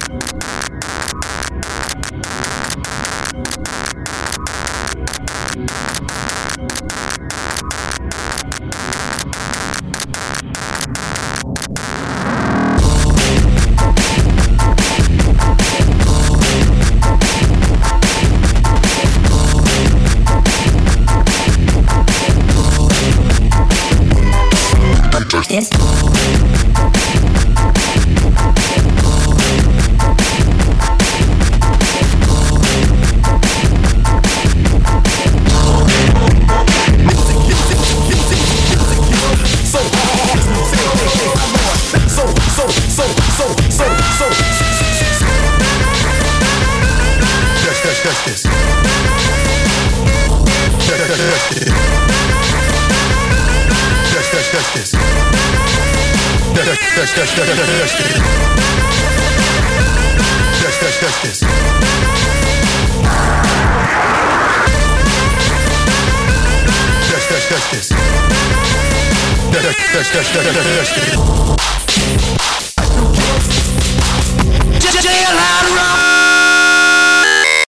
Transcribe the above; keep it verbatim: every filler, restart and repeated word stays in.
This. Touch this. Touch, touch, touch, touch this. Touch, touch, touch this. Touch, touch, touch this. Touch, touch, touch, touch, touch this.